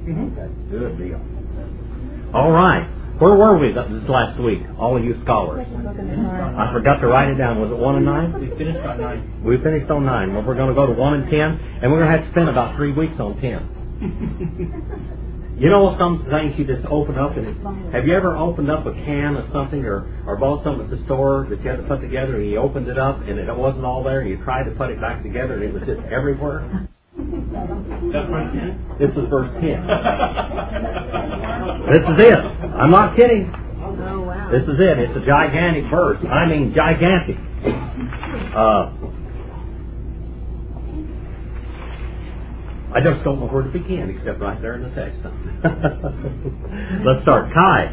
Okay, good deal. All right. Where were we this last week, all of you scholars? I forgot to write it down. Was it 1 and 9? We finished on 9. We finished on 9. Well, we're going to go to 1 and 10, and we're going to have to spend about 3 weeks on 10. You know some things you just open up, and have you ever opened up a can of something or bought something at the store that you had to put together, and you opened it up, and it wasn't all there, and you tried to put it back together, and it was just everywhere? That's verse 10? This is verse 10. This is it. I'm not kidding. Oh, wow. This is it. It's a gigantic verse. I mean gigantic. I just don't know where to begin except right there in the text. Let's start. Kai.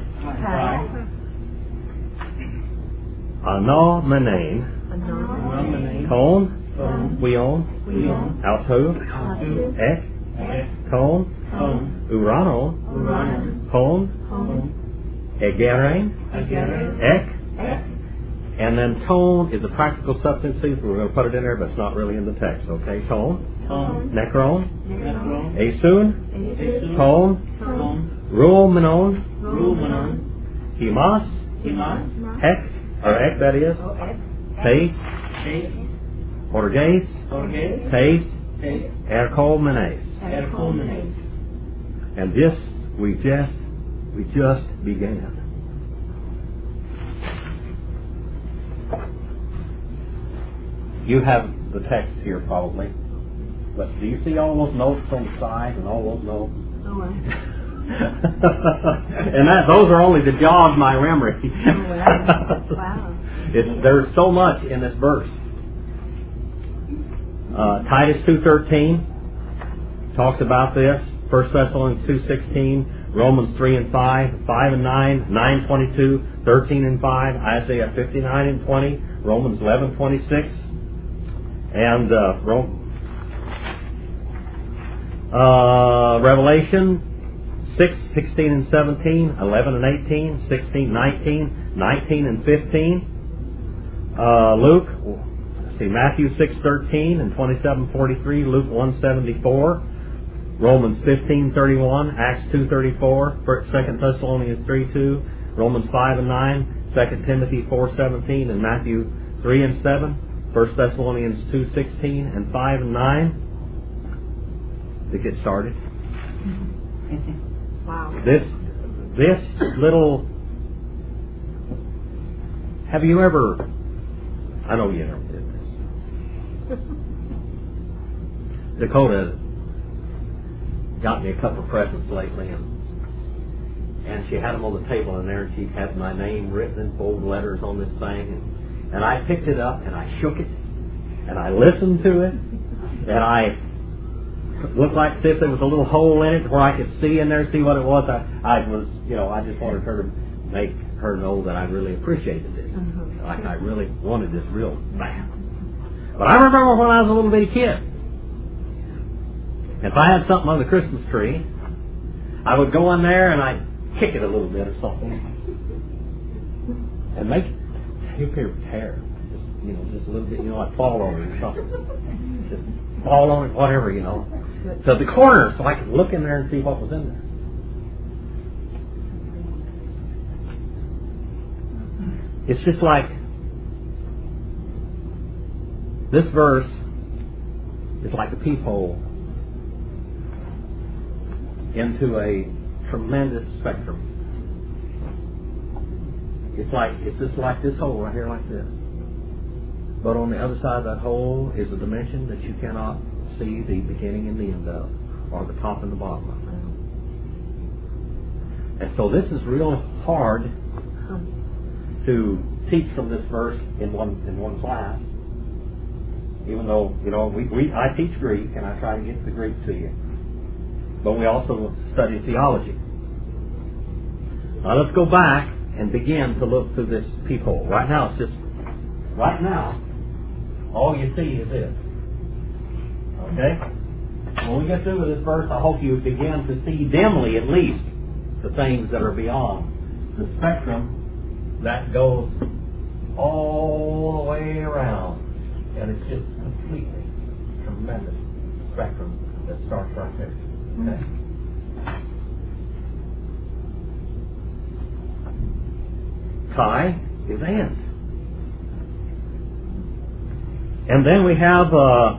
Ano Menain. Ton. Weon. Alto. Ek. Ton. Urano. Hon. Egerain. Ek. And then tone is a practical substantive. We're going to put it in there, but it's not really in the text. Okay, tone. Necron. Asun. Tone. Ruomenon. Himas. Hek. Or ek, that is. Taste. Orges. Taste. Erkolmenes. And this we just began. You have the text here probably, but do you see all those notes on the side and all those notes? Oh, wow. And those are only to jog my memory. Oh, wow. There's so much in this verse. Titus 2:13 talks about this. 1 Thessalonians 2:16, Romans 3 and 5, 5 and 9, 9:22, 13 and 5, Isaiah 59 and 20, Romans 11:26, and Revelation 6:16 and 17, 11 and 18, 16, 19, 19 and 15. Luke, Matthew 6:13 and 27:43, Luke 1:74, Romans 15:31, Acts 2:34, 2 Thessalonians 3:2, Romans 5 and 9, 2 Timothy 4:17, and Matthew 3 and 7, 1 Thessalonians 2:16 and 5 and 9. To get started. Wow. This little. Have you ever? I know you never did this. Dakota got me a couple of presents lately, and she had them on the table in there, and she had my name written in bold letters on this thing, and I picked it up and I shook it, and I listened to it, and I looked like as if there was a little hole in it where I could see in there, see what it was. I just wanted her to make her know that I really appreciated this. Like I really wanted this real bad. But I remember when I was a little bitty kid, if I had something on the Christmas tree, I would go in there and I'd kick it a little bit or something, and make it tear. Just a little bit. I'd fall on it or something. Just fall on it, whatever, to the corner, so I could look in there and see what was in there. It's just like this verse is like a peephole into a tremendous spectrum. It's just like this hole right here, like this. But on the other side of that hole is a dimension that you cannot see the beginning and the end of, or the top and the bottom of it. And so this is real hard to teach from this verse in one class. Even though I teach Greek and I try to get the Greek to you, but we also study theology. Now let's go back and begin to look through this peephole. Right now, all you see is this. Okay? When we get through with this verse, I hope you begin to see dimly, at least, the things that are beyond the spectrum that goes all the way around. And it's just completely tremendous spectrum that starts right there. Okay? Kai is and. And then we have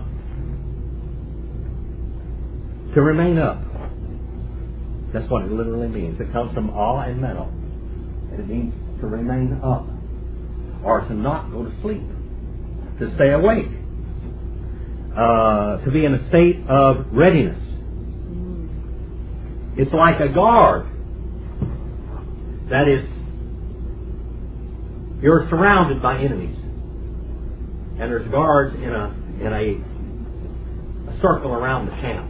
to remain up. That's what it literally means. It comes from awe and metal. And it means to remain up. Or to not go to sleep. To stay awake. To be in a state of readiness. It's like a guard. That is, you're surrounded by enemies. And there's guards in a circle around the camp.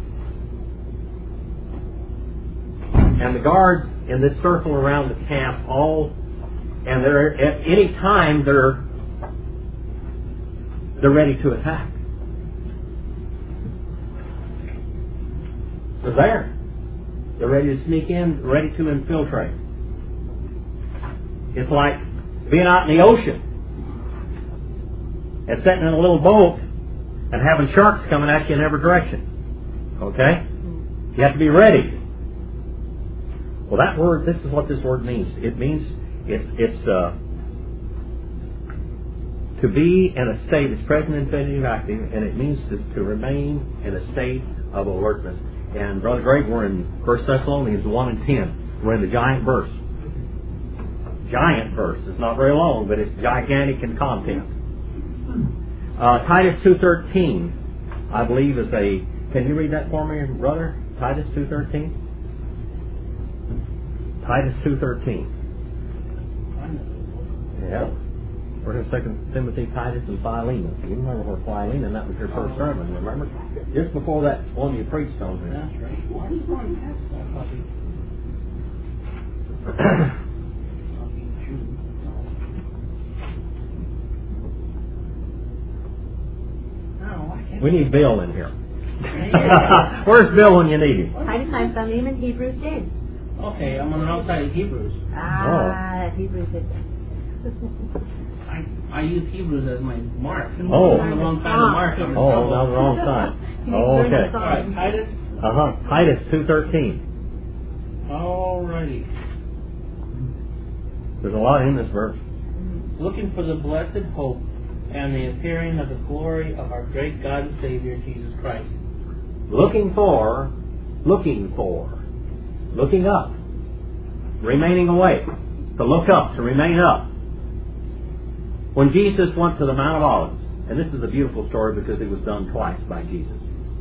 And the guards in this circle around the camp and they're at any time they're ready to attack. They're there. They're ready to sneak in, ready to infiltrate. It's like being out in the ocean and sitting in a little boat and having sharks coming at you in every direction. Okay? You have to be ready. Well, that word, this is what this word means. It means it's to be in a state, it's present infinitive active, and it means to remain in a state of alertness. And Brother Greg, we're in 1 Thessalonians 1 and 10. We're in the giant verse. Giant verse. It's not very long, but it's gigantic in content. Titus 2:13, I believe, is a... Can you read that for me, brother? Titus 2:13? Titus 2:13. Yeah. We're in 2 Timothy, Titus, and Philemon. You remember where Philemon, that was your first sermon, remember? Just before that one you preached on here. That's right. Why is Ron past that puppy? We need Bill in here. Where's Bill when you need him? I found him in Hebrews 10. Okay, I'm on the wrong side of Hebrews. Hebrews 10. I use Hebrews as my mark. Oh. I'm on the wrong side of the mark. On the wrong side. Oh, okay. All right, Titus. Titus 2:13. Alrighty. There's a lot in this verse. Looking for the blessed hope and the appearing of the glory of our great God and Savior, Jesus Christ. Looking up, remaining awake, to look up, to remain up. When Jesus went to the Mount of Olives, and this is a beautiful story because it was done twice by Jesus.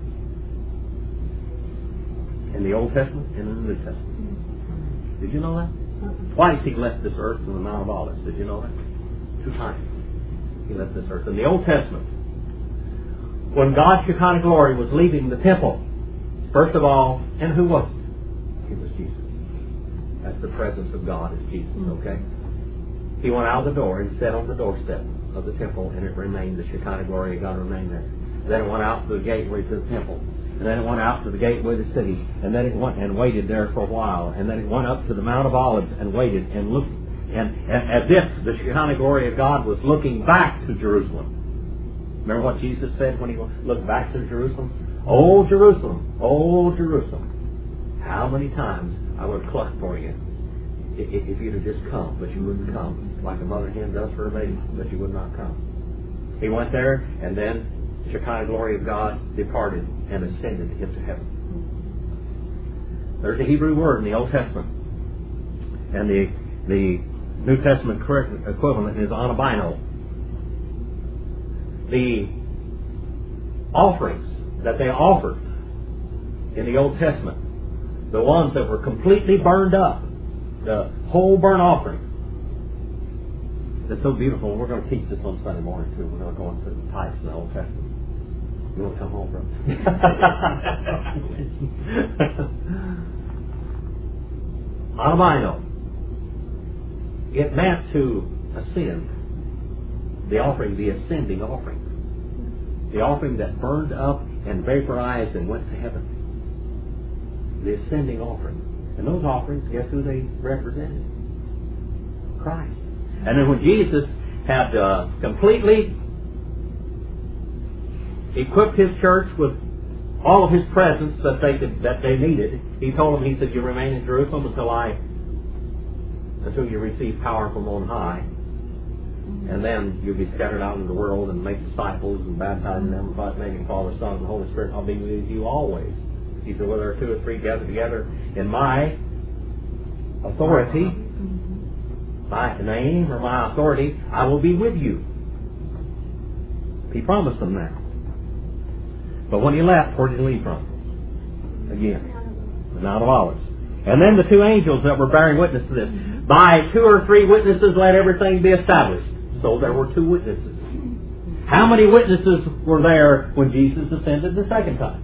In the Old Testament and in the New Testament. Did you know that? Twice he left this earth from the Mount of Olives. Did you know that? 2 times he left this earth. In the Old Testament, when God's Shekinah glory was leaving the temple, first of all, and who was it? It was Jesus. That's the presence of God is Jesus, okay? He went out the door and sat on the doorstep of the temple, and it remained, the Shekinah glory of God remained there. Then it went out to the gateway to the temple. And then it went out to the gateway of the city. And then it went and waited there for a while. And then it went up to the Mount of Olives and waited and looked. And as if the Shekinah glory of God was looking back to Jerusalem. Remember what Jesus said when he looked back to Jerusalem? Oh, Jerusalem, how many times I would have clucked for you if you'd have just come, but you wouldn't come. Like a mother hen does for her baby, but you would not come. He went there, and then the Shekinah glory of God departed and ascended into heaven. There's a Hebrew word in the Old Testament. And the New Testament equivalent is anabino. The offerings that they offered in the Old Testament, the ones that were completely burned up, the whole burnt offering. It's so beautiful. We're going to teach this on Sunday morning too. We're going to go into the types in the Old Testament. You want to come home, brother? Albino. It meant to ascend. The offering, the ascending offering. The offering that burned up and vaporized and went to heaven. The ascending offering. And those offerings, guess who they represented? Christ. And then when Jesus had completely equipped his church with all of his presence that they needed, he told them, he said, you remain in Jerusalem until I until you receive power from on high. And then you'll be scattered out into the world and make disciples and baptizing them by the name of the Father, Son, and the Holy Spirit. I'll be with you always. He said, whether there are 2 or 3 gathered together in my authority, my name or my authority, I will be with you. He promised them that. But when he left, where did he leave from? Again, the Mount of Olives. And then the 2 angels that were bearing witness to this. By 2 or 3 witnesses let everything be established. So there were 2 witnesses. How many witnesses were there when Jesus ascended the second time?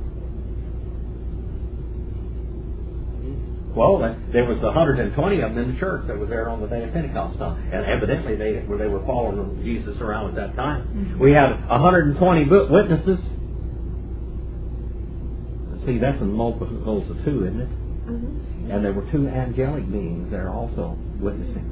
Well, there was 120 of them in the church that was there on the day of Pentecost. And evidently they were following Jesus around at that time. We had 120 witnesses. See, that's in multiples of 2, isn't it? Mm-hmm. And there were 2 angelic beings there also witnessing.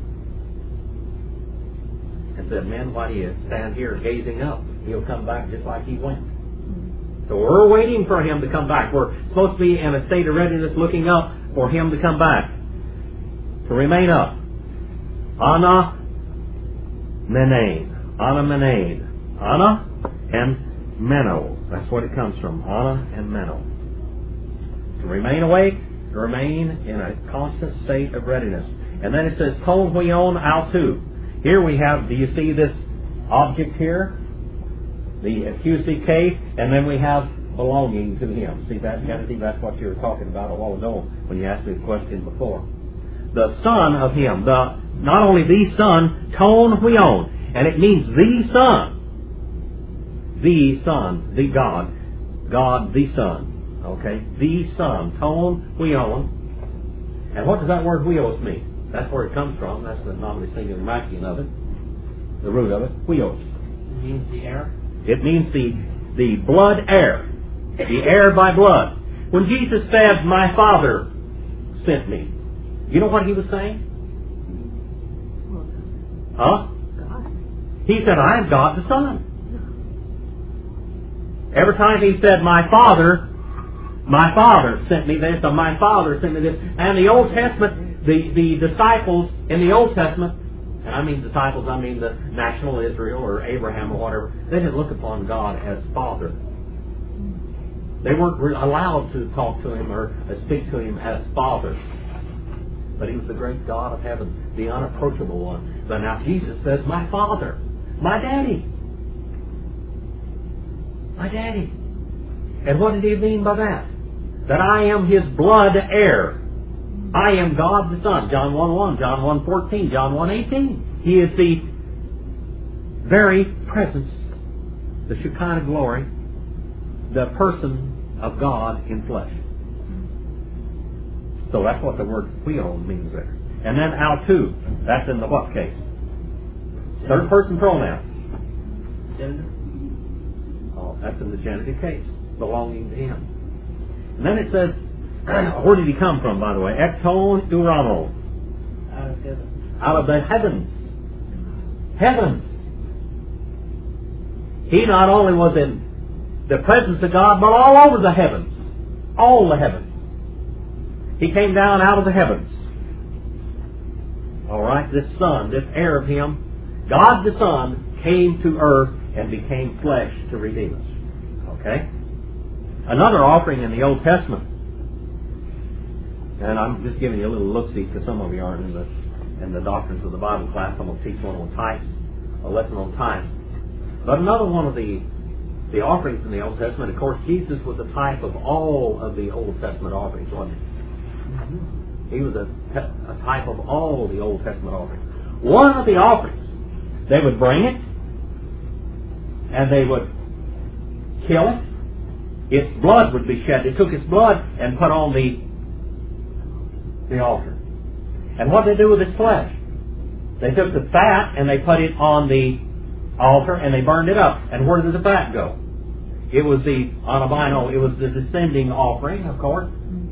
And said, men, why do you stand here gazing up? He'll come back just like he went. So we're waiting for him to come back. We're supposed to be in a state of readiness looking up for him to come back. To remain up. Ana Menain. Ana Menain. Ana and Meno. That's what it comes from. Ana and Meno. To remain awake, to remain in a constant state of readiness. And then it says, Ton huion autu. Here we have, do you see this object here? The accusative case, and then we have belonging to him. See that, Kennedy? That's what you were talking about a while ago when you asked me the question before. The son of him, not only the son, Ton huion, and it means the son. The Son, the God, the Son. Okay? The Son, Ton huion. And what does that word huios mean? That's where it comes from. That's the nominally singular masculine of it. The root of it. Huios. It means the heir? It means the blood heir. The heir by blood. When Jesus said, my Father sent me, you know what he was saying? Huh? God. He said, I am God the Son. Every time he said, my Father sent me this, or my Father sent me this. And the Old Testament, the disciples in the Old Testament, and I mean disciples, I mean the national Israel or Abraham or whatever, they didn't look upon God as Father. They weren't allowed to talk to him or speak to him as Father. But he was the great God of heaven, the unapproachable one. But now Jesus says, my Father, my Daddy. My Daddy. And what did he mean by that? That I am his blood heir. I am God the Son. John 1:1, John 1:14, John 1:18. He is the very presence, the Shekinah glory, the person of God in flesh. So that's what the word huion means there. And then autu, that's in the what case? Third person pronoun. Gender? Oh, that's in the genitive case, belonging to him. And then it says, where did he come from, by the way? Ekton urano. Out of heaven. Out of the heavens. Heavens. He not only was in the presence of God, but all over the heavens. All the heavens. He came down out of the heavens. Alright, this Son, this heir of him, God the Son, came to earth and became flesh to redeem us. Okay? Another offering in the Old Testament, and I'm just giving you a little look-see because some of you aren't in the doctrines of the Bible class. I'm going to teach one on types, a lesson on types. But another one of the offerings in the Old Testament, of course, Jesus was a type of all of the Old Testament offerings, wasn't he? He was a type of all the Old Testament offerings. One of the offerings, they would bring it, and they would kill it. Its blood would be shed. They took its blood and put on the altar. And what did they do with its flesh? They took the fat and they put it on the altar and they burned it up. And where did the fat go? It was the anabino. It was the descending offering, of course.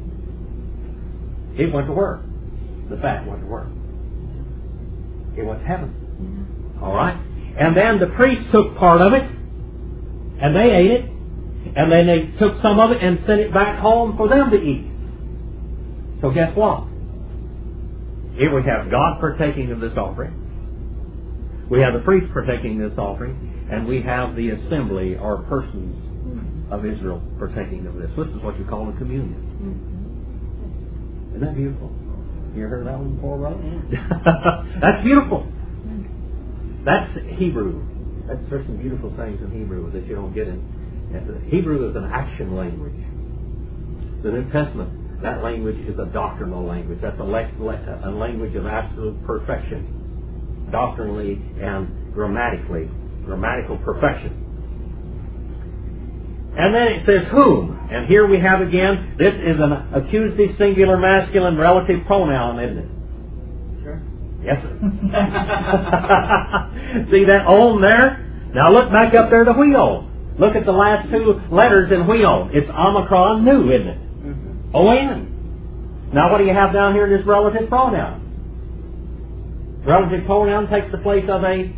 It went to work. The fat went to work. It went to heaven. All right? And then the priests took part of it and they ate it. And then they took some of it and sent it back home for them to eat. So guess what? Here we have God partaking of this offering. We have the priest partaking of this offering. And we have the assembly or persons of Israel partaking of this. This is what you call a communion. Isn't that beautiful? You heard that one before, brother? That's beautiful. That's Hebrew. There's some beautiful things in Hebrew that you don't get in. Hebrew is an action language. The New Testament, that language is a doctrinal language. That's a language of absolute perfection, doctrinally and grammatically, grammatical perfection. And then it says whom. And here we have again, this is an accusative singular masculine relative pronoun, isn't it? Sure. Yes, sir. See that on there? Now look back up there to wheon. Look at the last two letters in wheon. It's Omicron nu, isn't it? Mm-hmm. O-N. Now what do you have down here in this relative pronoun? Relative pronoun takes the place of a...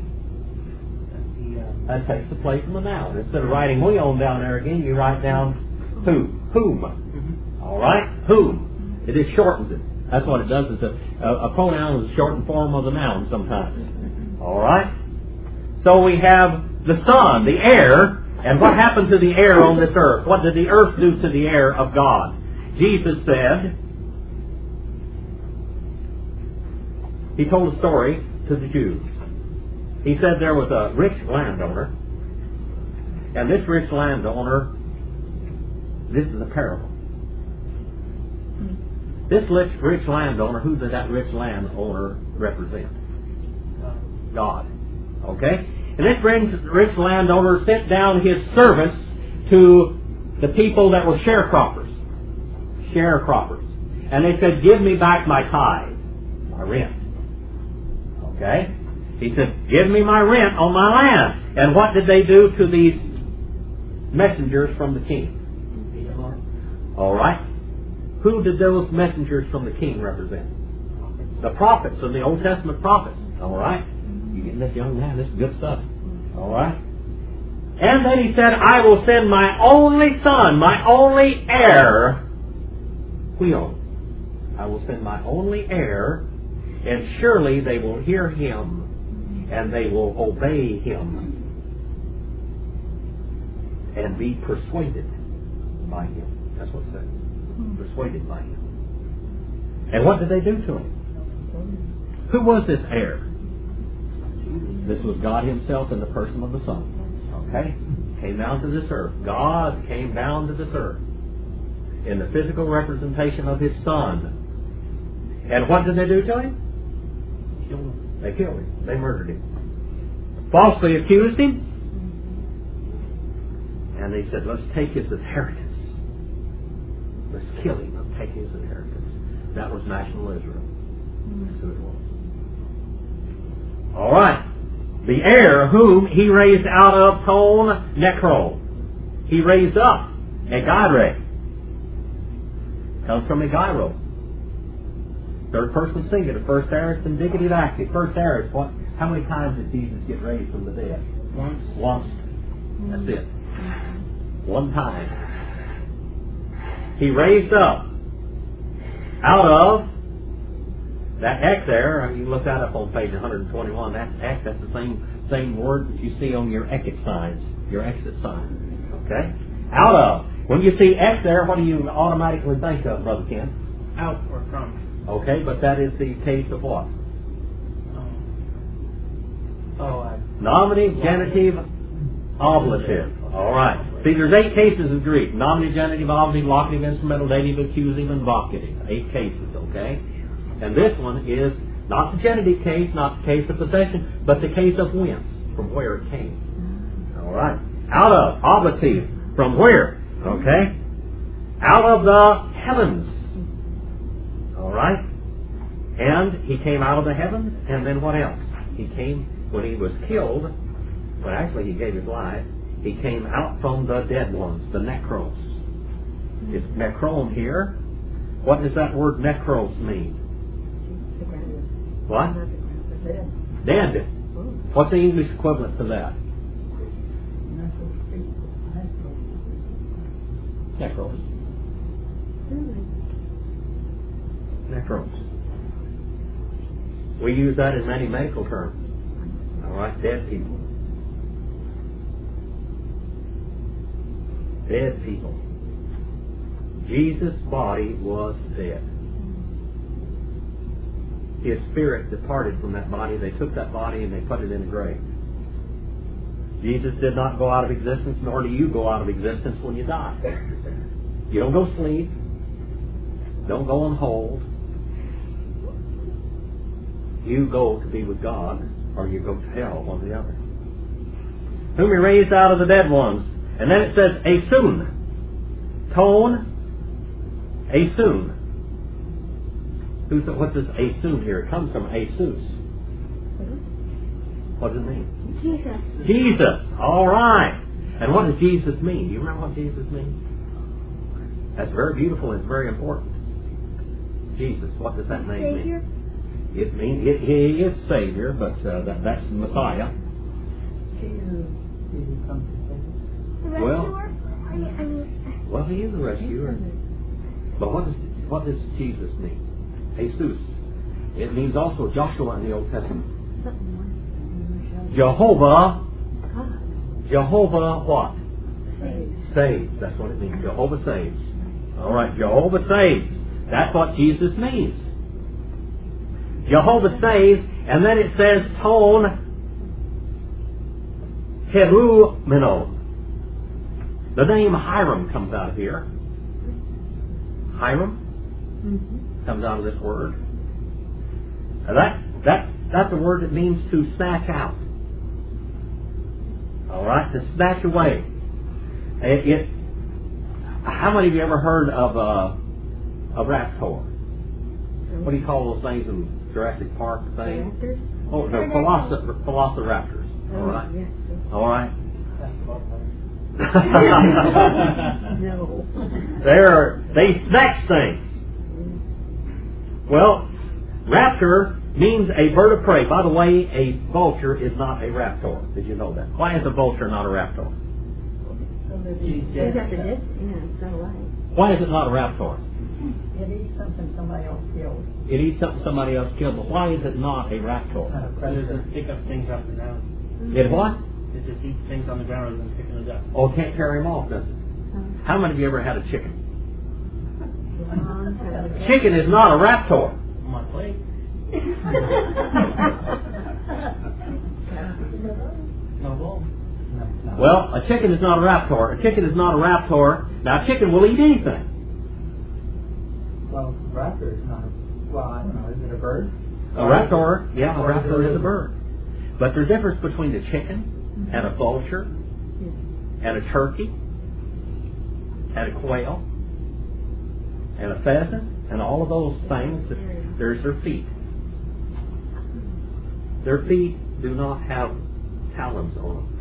That takes the place of a noun. Instead of writing wheon down there again, you write down who. Whom. Mm-hmm. All right? Whom. It just shortens it. That's what it does. Is a pronoun is a shortened form of the noun sometimes. All right? So we have the Son, the heir. And what happened to the heir on this earth? What did the earth do to the heir of God? Jesus said, He told a story to the Jews. He said there was a rich landowner, and this rich landowner, this is a parable. This rich landowner, who did that rich landowner represent? God. Okay? And this rich landowner sent down his servants to the people that were sharecroppers. And they said, give me back my tithe, my rent. Okay? He said, give me my rent on my land. And what did they do to these messengers from the king? All right. Who did those messengers from the king represent? The prophets of the Old Testament prophets. All right. You getting this, young man? This is good stuff. All right. And then he said, I will send my only son, my only heir. I will send my only heir, and surely they will hear him. And they will obey him and be persuaded by him. That's what it says. Persuaded by him. And what did they do to him? Who was this heir? This was God Himself in the person of the Son. Okay? Came down to this earth. God came down to this earth in the physical representation of His Son. And what did they do to Him? They killed him. They murdered him. Falsely accused him. And they said, let's take his inheritance. Let's kill him and take his inheritance. That was national Israel. That's who it was. All right. The heir whom He raised out of ton necro. He raised up. Egare. Comes from Egiro. Third person singular. First aorist, indicative active. First aorist. What? How many times did Jesus get raised from the dead? Once. That's it. One time. He raised up out of that ek there. You can look that up on page 121. That's ek. That's the same word that you see on your exit signs, your exit signs. Okay. Out of. When you see ek there, what do you automatically think of, Brother Ken? Out or from. Okay, but that is the case of what? Nominative, genitive, oblative. All right. See, there's 8 cases in Greek. Nominative, genitive, oblative, locative, instrumental, dative, accusative, and vocative. 8 cases, okay? And this one is not the genitive case, not the case of possession, but the case of whence, from where it came. All right. Out of, oblative, from where? Okay? Out of the heavens. All right? And He came out of the heavens, and then what else? He came, when He was killed, well actually He gave His life, He came out from the dead ones, the necros. It's necron here. What does that word necros mean? What? Dead. What's the English equivalent to that? Necros. Necros. We use that in many medical terms. All right, dead people. Dead people. Jesus' body was dead. His spirit departed from that body. They took that body and they put it in a grave. Jesus did not go out of existence, nor do you go out of existence when you die. You don't go sleep. Don't go on hold. You go to be with God, or you go to hell, one or the other. Whom he raised out of the dead ones. And then it says, Asun. Tone. Asun. What's this Asun here? It comes from Asus. What does it mean? Jesus. Jesus. All right. And what does Jesus mean? Do you remember what Jesus means? That's very beautiful and it's very important. Jesus. What does that name Savior? mean? It means he is Savior, but that's the Messiah. Well, well, he is the rescuer. But what does Jesus mean? Jesus. It means also Joshua in the Old Testament. Jehovah. Jehovah what? Saves. That's what it means. Jehovah saves. All right, Jehovah saves. That's what Jesus means. Jehovah saves, and then it says Ton Herumeno. The name Hiram comes out of here. Hiram comes out of this word. Now that's a word that means to snatch out. All right, to snatch away. How many of you ever heard of a raptor? What do you call those things in Jurassic Park? Things? Raptors? Oh no, velociraptors. All right, Yes. all right. No. They snatch things. Well, raptor means a bird of prey. By the way, a vulture is not a raptor. Did you know that? Why is a vulture not a raptor? It's after this? Yeah, it's not alive. Why is it not a raptor? It eats something somebody else killed. It eats something somebody else killed, but why is it not a raptor? It doesn't pick up things off the ground. It what? It just eats things on the ground rather than picking it up. Oh, it can't carry them off, does it? How many of you ever had a chicken? Long time ago. Chicken is not a raptor. On my plate. No ball. Well, a chicken is not a raptor. A chicken is not a raptor. Now, a chicken will eat anything. Well, raptor is not. Well, I don't know. Is it a bird? A raptor, yeah, a raptor is a bird. But there's a difference between a chicken and a vulture and a turkey and a quail and a pheasant and all of those things. There's their feet. Their feet do not have talons on them.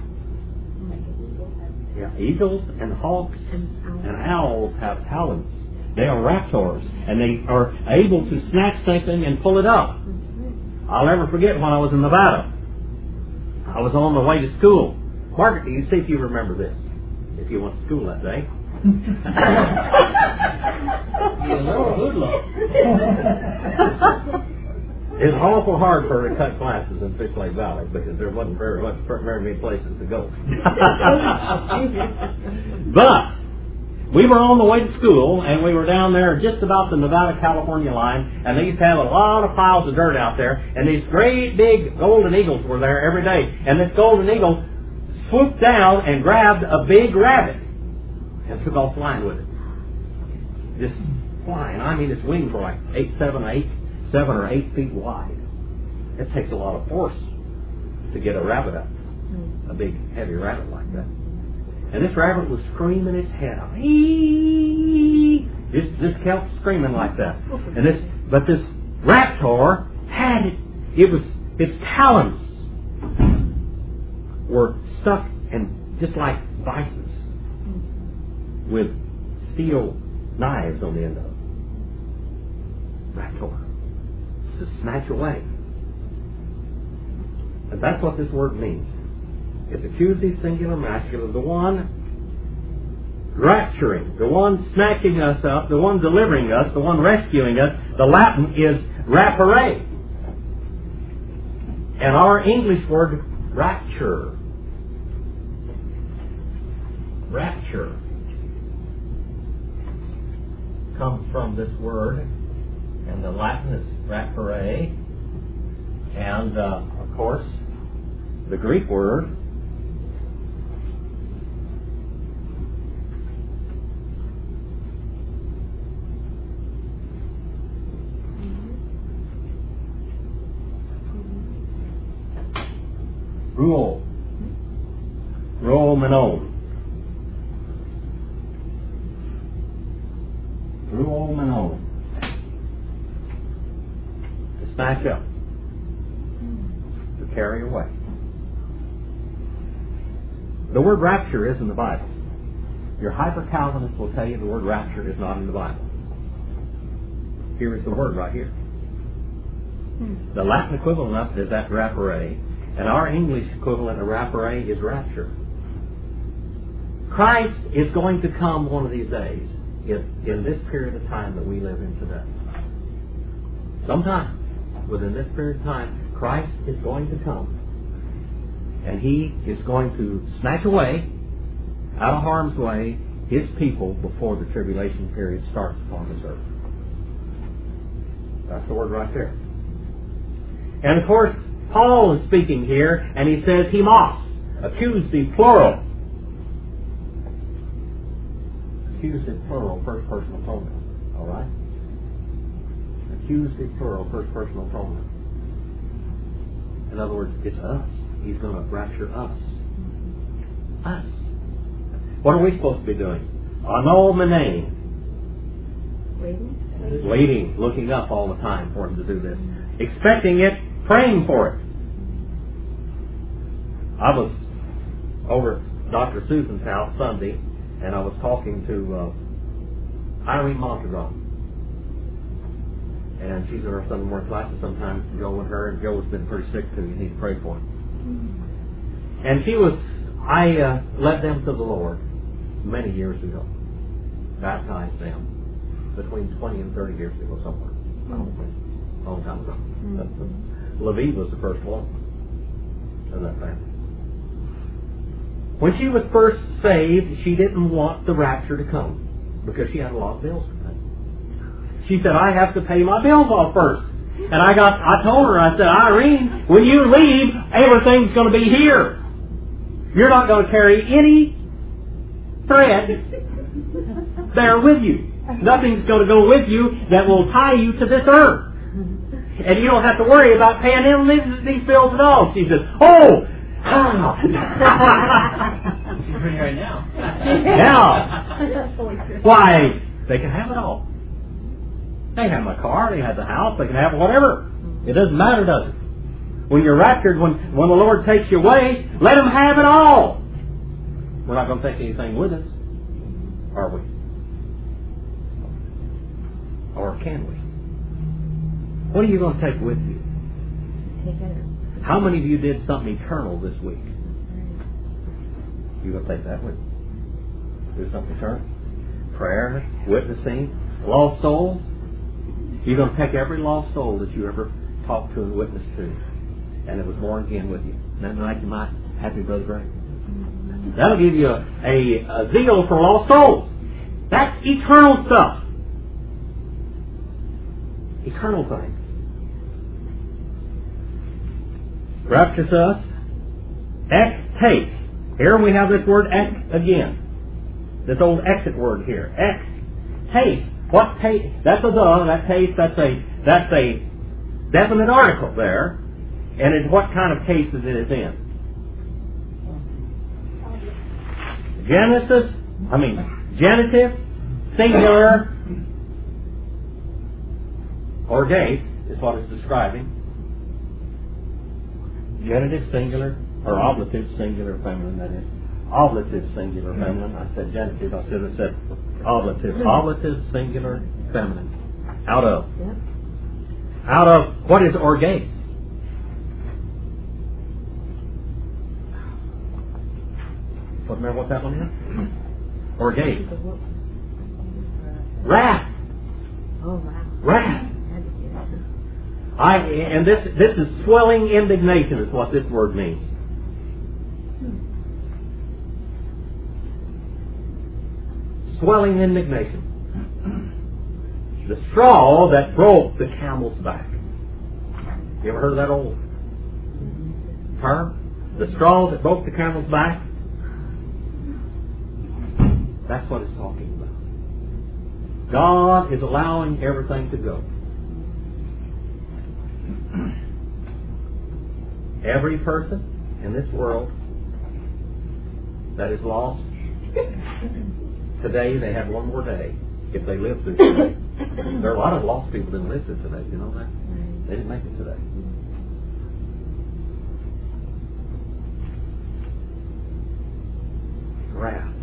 Yeah, eagles and hawks and owls have talons. They are raptors, and they are able to snatch something and pull it up. I'll never forget when I was in Nevada. I was on the way to school. Margaret, you see if you remember this, if you went to school that day. You little hoodlum. It's awful hard for her to cut classes in Fish Lake Valley because there wasn't very many places to go. But we were on the way to school, and we were down there just about the Nevada-California line, and they used to have a lot of piles of dirt out there, and these great big golden eagles were there every day. And this golden eagle swooped down and grabbed a big rabbit and took off flying with it. Just flying. I mean, its wings were like 7 or 8 feet wide. It takes a lot of force to get a rabbit up, a big, heavy rabbit like that. And this rabbit was screaming its head off. Just kept screaming like that. And this raptor had its talons were stuck in just like vices with steel knives on the end of them. Raptor. To snatch away. And that's what this word means. It's accusative, singular, masculine. The one rapturing, the one snatching us up, the one delivering us, the one rescuing us. The Latin is rapere. And our English word rapture. Rapture comes from this word, and the Latin is rapere, and of course the Greek word ruo, ruomenon. Ruomenon. To snatch up. To carry away. The word rapture is in the Bible. Your hyper-Calvinist will tell you the word rapture is not in the Bible. Here is the word right here. The Latin equivalent of it is that rapere, and our English equivalent of rapere is rapture. Christ is going to come one of these days in this period of time that we live in today. Sometime within this period of time, Christ is going to come, and He is going to snatch away, out of harm's way, His people before the tribulation period starts upon this earth. That's the word right there. And of course, Paul is speaking here, and he says, hemos, accused, plural. Accused in plural, first personal pronoun. All right? Accused in plural, first personal pronoun. In other words, it's us. He's going to rapture us. Us. What are we supposed to be doing? Anomene. Waiting, looking up all the time for Him to do this. Expecting it, praying for it. I was over at Dr. Susan's house Sunday, and I was talking to Irene Montegro. And she's in our Sunday morning classes. Sometimes Joe and her, and Joe's been pretty sick too. You need to pray for him. And I led them to the Lord many years ago. Baptized them between 20 and 30 years ago somewhere. A long time ago. Levine was the first one in that family. When she was first saved, she didn't want the rapture to come because she had a lot of bills to pay. She said, I have to pay my bills off first. And I told her, I said, Irene, when you leave, everything's going to be here. You're not going to carry any thread there with you. Nothing's going to go with you that will tie you to this earth. And you don't have to worry about paying these bills at all. She said, oh! She's pretty right now. Now, why? They can have it all. They have my car, they have the house, they can have whatever. It doesn't matter, does it? When you're raptured, when the Lord takes you away, let Him have it all. We're not going to take anything with us, are we? Or can we? What are you going to take with you? How many of you did something eternal this week? You going to take that with you? Do something eternal? Prayer, witnessing, lost souls. You're going to take every lost soul that you ever talked to and witnessed to, and it was born again with you. And then like you might, happy Brother Greg. That'll give you a zeal for lost souls. That's eternal stuff. Eternal things. Raptures us. Taste. Here we have this word again. This old exit word here. Taste. What taste? That's a the. That taste. That's a definite article there. And it's what kind of case is it in? Genitive, singular, or gaze is what it's describing. Genitive, singular, or oblative, singular, feminine, that is. Oblative, singular, feminine. I said genitive, I should have said oblative. Oblative, singular, feminine. Out of. Out of, what is orgase? Remember what that one is? Orgase. Wrath. Oh, wow. Wrath. And this is swelling indignation is what this word means. Swelling indignation. The straw that broke the camel's back. You ever heard of that old term? The straw that broke the camel's back? That's what it's talking about. God is allowing everything to go. Every person in this world that is lost, today they have one more day if they live through today. There are a lot of lost people that didn't live through today. You know that? They didn't make it today. Wrath.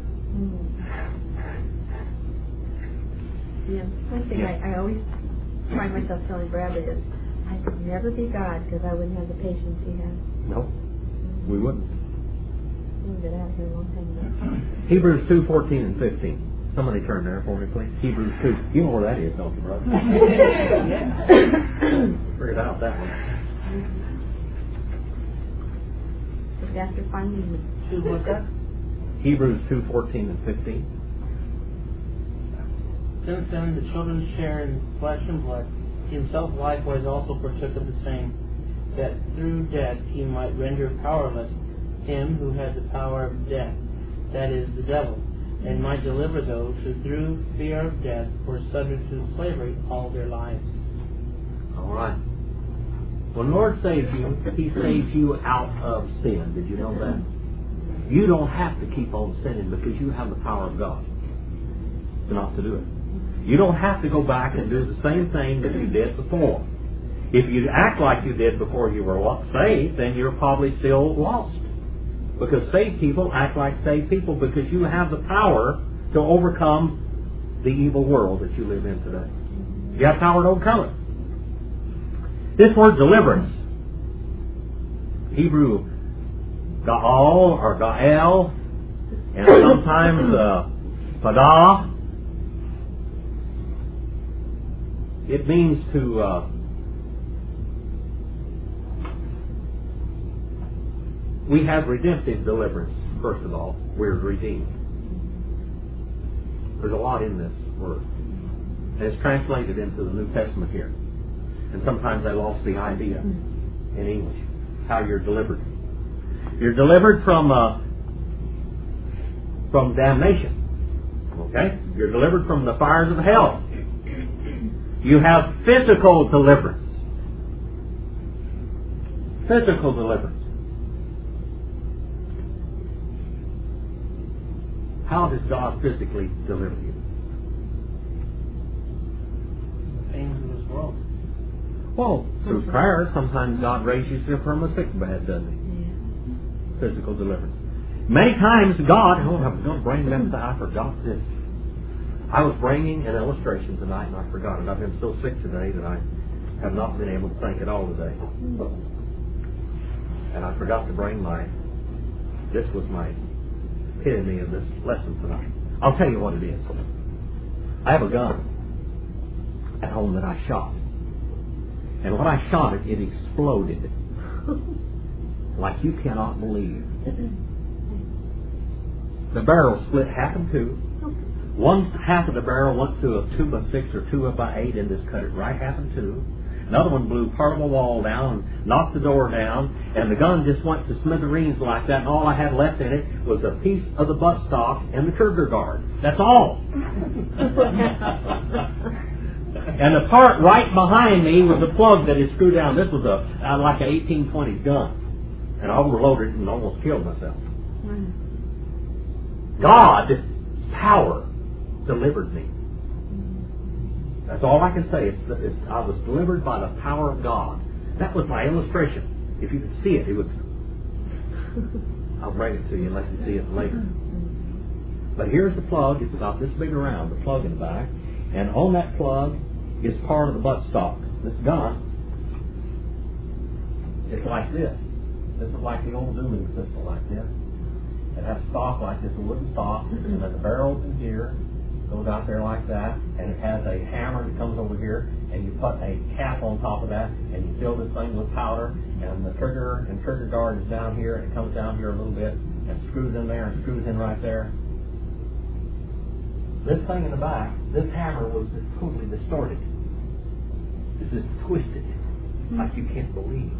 Yeah, one thing I always find myself telling Bradley is, I could never be God because I wouldn't have the patience he has. No, we wouldn't. We'll get out of here a long time ago. Hebrews 2:14 and 15. Somebody turn there for me, please. Hebrews 2. You know where that is, don't you, brother? Figured out that one. Just after finding me. What's that? Hebrews 2:14 and 15. Since then the children share in flesh and blood, he himself likewise also partook of the same, that through death he might render powerless him who had the power of death, that is, the devil, and might deliver those who through fear of death were subject to slavery all their lives. All right. When the Lord saves you, He saves you out of sin. Did you know that? You don't have to keep on sinning because you have the power of God not to do it. You don't have to go back and do the same thing that you did before. If you act like you did before you were saved, then you're probably still lost. Because saved people act like saved people because you have the power to overcome the evil world that you live in today. You have power to overcome it. This word deliverance, Hebrew Gaal or Gael, and sometimes Padah, it means to we have redemptive deliverance, first of all. We're redeemed. There's a lot in this word. And it's translated into the New Testament here. And sometimes I lost the idea in English, how you're delivered. You're delivered from damnation. Okay? You're delivered from the fires of hell. You have physical deliverance. Physical deliverance. How does God physically deliver you? The things of this world. Well, through prayer, sometimes God raises you from a sick bed, doesn't He? Physical deliverance. Many times God, I was going to bring them to, I forgot this. I was bringing an illustration tonight and I forgot it. I've been so sick today that I have not been able to think at all today. And I forgot to bring this was my epitome of this lesson tonight. I'll tell you what it is. I have a gun at home that I shot. And when I shot it, it exploded. Like you cannot believe. The barrel split half in two. One half of the barrel went to a 2x6 or 2x8 and just cut it right half in two. Another one blew part of the wall down and knocked the door down, and the gun just went to smithereens like that, and all I had left in it was a piece of the buttstock and the trigger guard. That's all. And the part right behind me was a plug that is screwed down. This was like an 1820 gun. And I overloaded it and almost killed myself. God's power delivered me. That's all I can say. I was delivered by the power of God. That was my illustration. If you could see it, it would. I'll bring it to you unless you see it later. But here's the plug. It's about this big around, the plug in the back. And on that plug is part of the buttstock. This gun is like this. This is like the old dueling pistol, like this. It has a stock like this, a wooden stock, and then the barrel's in here, goes out there like that, and it has a hammer that comes over here, and you put a cap on top of that, and you fill this thing with powder, and the trigger guard is down here, and it comes down here a little bit, and screws in there, and screws in right there. This thing in the back, this hammer was just totally distorted. This is twisted, like you can't believe.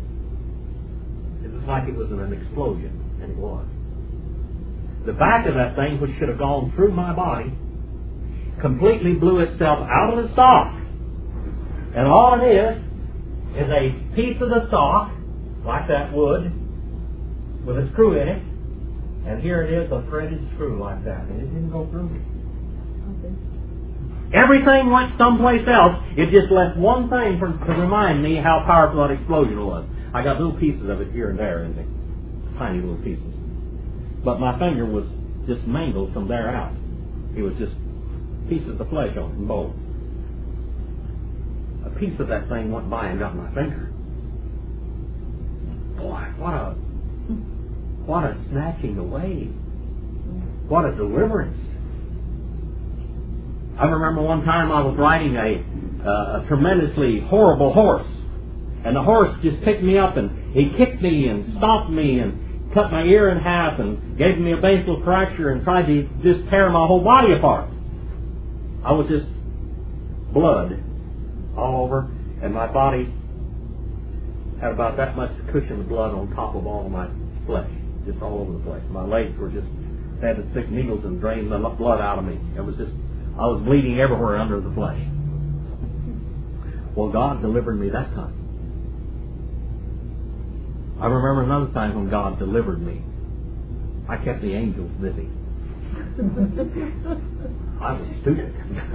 It was like it was an explosion, and it was. The back of that thing, which should have gone through my body, completely blew itself out of the stock. And all it is a piece of the stock, like that wood, with a screw in it. And here it is, a threaded screw like that. And it didn't go through me. Everything went someplace else. It just left one thing to remind me how powerful that explosion was. I got little pieces of it here and there in the tiny little pieces. But my finger was just mangled from there out. It was just pieces of flesh on it and bone. A piece of that thing went by and got my finger. Boy, what a snatching away. What a deliverance. I remember one time I was riding a tremendously horrible horse. And the horse just picked me up and he kicked me and stomped me and cut my ear in half and gave me a basal fracture and tried to just tear my whole body apart. I was just blood all over, and my body had about that much cushion of blood on top of all of my flesh, just all over the place. My legs were just, they had to stick needles and drain the blood out of me. It was just, I was bleeding everywhere under the flesh. Well, God delivered me that time. I remember another time when God delivered me. I kept the angels busy. I was stupid.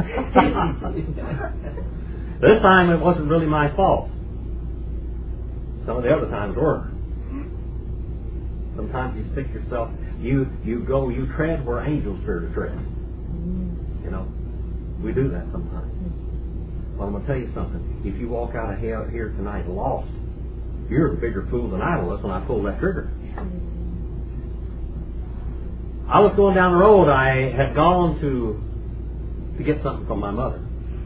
This time it wasn't really my fault. Some of the other times were. Sometimes you stick yourself, you tread where angels fear to tread. You know, we do that sometimes. Well, I'm going to tell you something. If you walk out of here tonight lost, you're the bigger fool than I was when I pulled that trigger. I was going down the road. I had gone to get something from my mother.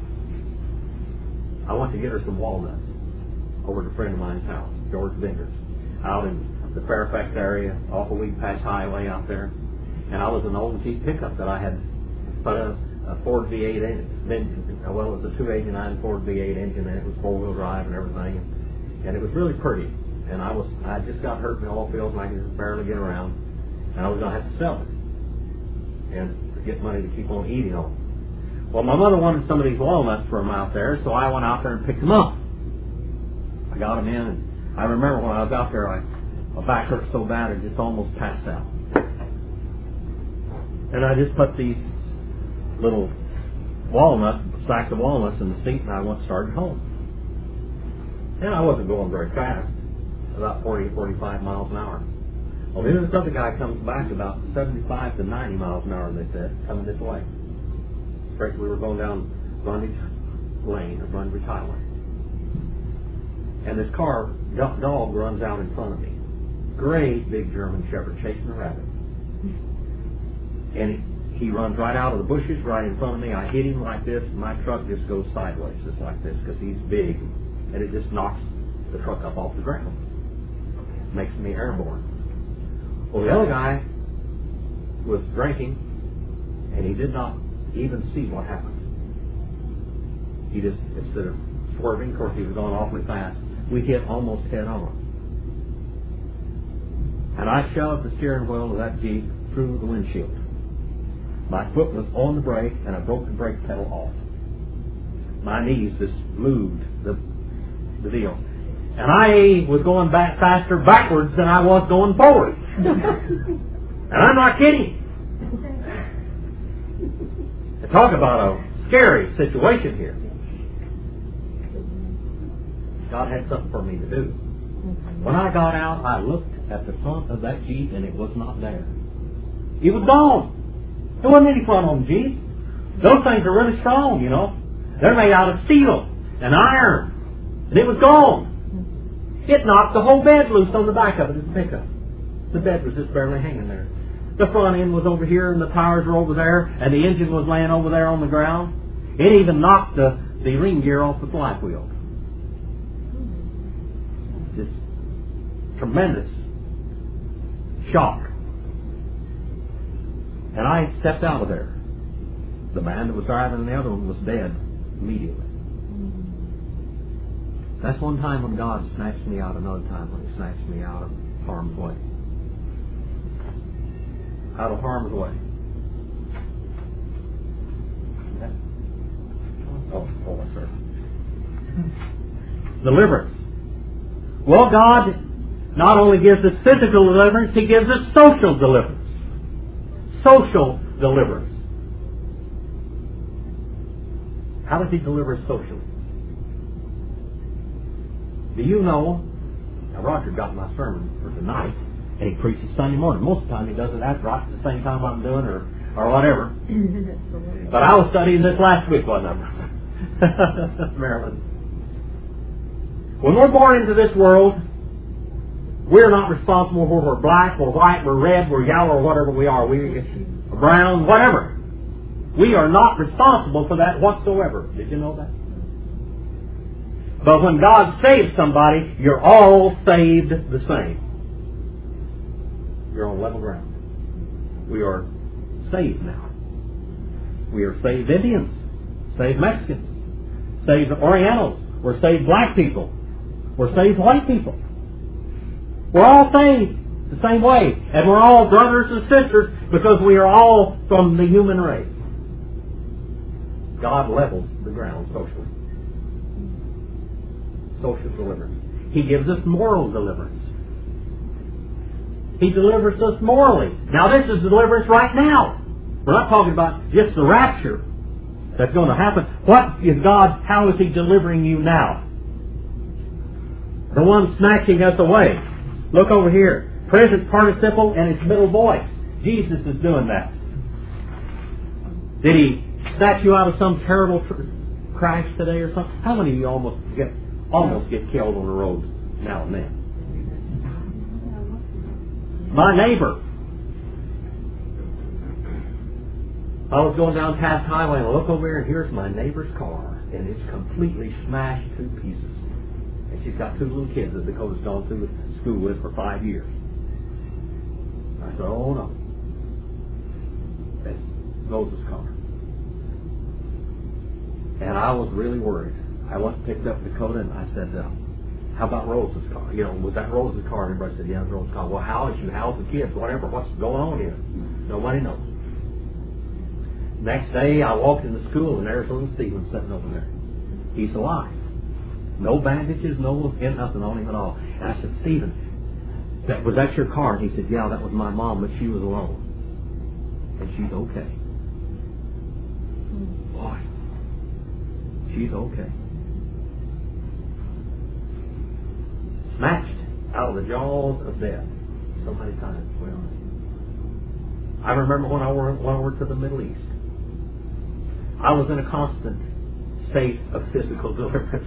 I went to get her some walnuts over at a friend of mine's house, George Bender's, out in the Fairfax area, off of Weed Patch Highway out there. And I was an old Jeep pickup that I had put a Ford V8 engine. Well, it was a 289 Ford V8 engine, and it was four-wheel drive and everything. And it was really pretty. And I just got hurt in the oil field and I could just barely get around. And I was going to have to sell it and to get money to keep on eating on. Well, my mother wanted some of these walnuts from out there, so I went out there and picked them up. I got them in, and I remember when I was out there, my back hurt so bad I just almost passed out. And I just put these little walnuts, sacks of walnuts in the seat, and I started home. And I wasn't going very fast, about 40 or 45 miles an hour. Well, then this other guy comes back about 75 to 90 miles an hour, they said, coming this way. Straight, we were going down Brundage Lane, or Brundage Highway. And this dog runs out in front of me. Great big German Shepherd chasing a rabbit. And he runs right out of the bushes right in front of me. I hit him like this, and my truck just goes sideways, just like this, because he's big. And it just knocks the truck up off the ground. Makes me airborne. Well, the other guy was drinking, and he did not even see what happened. He just, instead of swerving, of course he was going awfully fast, we hit almost head on. And I shoved the steering wheel of that Jeep through the windshield. My foot was on the brake, and I broke the brake pedal off. My knees just moved the deal. And I was going back faster backwards than I was going forward. And I'm not kidding. Talk about a scary situation here. God had something for me to do. When I got out, I looked at the front of that Jeep, and it was not there. It was gone. There wasn't any front on the Jeep. Those things are really strong, you know. They're made out of steel and iron. And it was gone. It knocked the whole bed loose on the back of it as a pickup. The bed was just barely hanging there. The front end was over here, and the tires were over there, and the engine was laying over there on the ground. It even knocked the the ring gear off the black wheel. Just tremendous shock. And I stepped out of there. The man that was driving the other one was dead immediately. That's one time when God snatched me out, another time when He snatched me out of harm's way. Out of harm's way. Oh, sir. Deliverance. Well, God not only gives us physical deliverance, He gives us social deliverance. Social deliverance. How does He deliver us socially? Do you know? Now, Roger got my sermon for tonight, and he preaches Sunday morning. Most of the time he does it at the same time I'm doing, or whatever. But I was studying this last week, wasn't I? Marilyn. When we're born into this world, we're not responsible for we're black, we're white, we're red, we're yellow, or whatever we are. We're brown, whatever. We are not responsible for that whatsoever. Did you know that? But when God saves somebody, you're all saved the same. You're on level ground. We are saved now. We are saved Indians, saved Mexicans, saved Orientals. We're saved black people. We're saved white people. We're all saved the same way. And we're all brothers and sisters because we are all from the human race. God levels the ground socially. Social deliverance. He gives us moral deliverance. He delivers us morally. Now this is deliverance right now. We're not talking about just the rapture that's going to happen. What is God, how is He delivering you now? The one snatching us away. Look over here. Present participle and its middle voice. Jesus is doing that. Did He snatch you out of some terrible crash today or something? How many of you almost get killed on the road now and then? My neighbor. I was going down Taft Highway and I look over here and here's my neighbor's car and it's completely smashed to pieces. And she's got two little kids that Dakota's gone through school with for 5 years. I said, oh no. That's Moses' car. And I was really worried. I went and picked up Dakota and I said, how about Rose's car? You know, was that Rose's car? And everybody said, yeah, it's Rose's car. Well, how is she? How's the kids? Whatever. What's going on here? Nobody knows. Next day, I walked into school and there's little Stephen sitting over there. He's alive. No bandages, nothing on him at all. And I said, Stephen, was that your car? And he said, yeah, that was my mom, but she was alone. And she's okay. Boy, she's okay. Snatched out of the jaws of death so many times. Well, I remember when I went over to the Middle East. I was in a constant state of physical deliverance.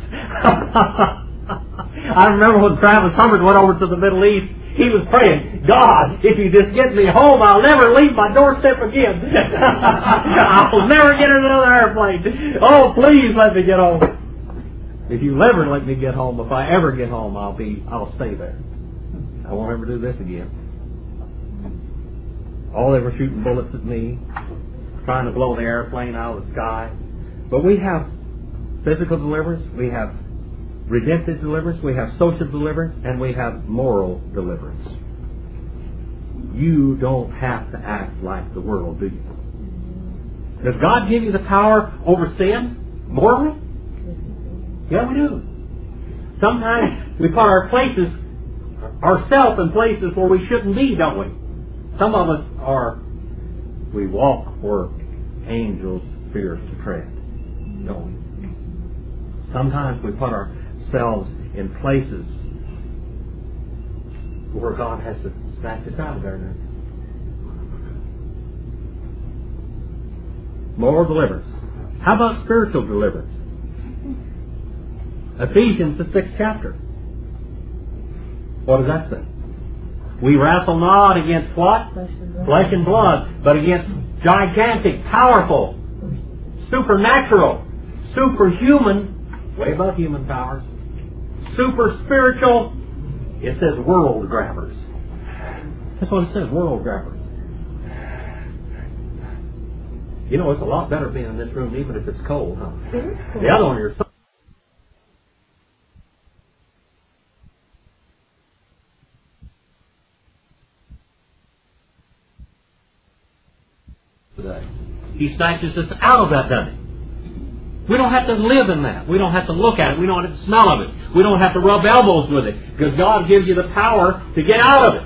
I remember when Travis Hummard went over to the Middle East, he was praying, God, if you just get me home, I'll never leave my doorstep again. I'll never get in another airplane. Oh, please let me get home. If you ever let me get home, if I ever get home, I'll stay there. I won't ever do this again. Oh, they were shooting bullets at me, trying to blow the airplane out of the sky. But we have physical deliverance, we have redemptive deliverance, we have social deliverance, and we have moral deliverance. You don't have to act like the world, do you? Does God give you the power over sin morally? Yeah, we do. Sometimes we put ourselves in places where we shouldn't be, don't we? Some of us we walk where angels fear to tread, don't we? Sometimes we put ourselves in places where God has to snatch us out of there. Moral deliverance. How about spiritual deliverance? Ephesians, the 6th chapter. What does that say? We wrestle not against what? Flesh and blood, but against gigantic, powerful, supernatural superhuman, way above human powers. Super spiritual, it says world grabbers. That's what it says, world grabbers. You know, it's a lot better being in this room even if it's cold, huh? It is cool. The other one, you're so today. He snatches us out of that, doesn't he? We don't have to live in that. We don't have to look at it. We don't have to smell of it. We don't have to rub elbows with it. Because God gives you the power to get out of it.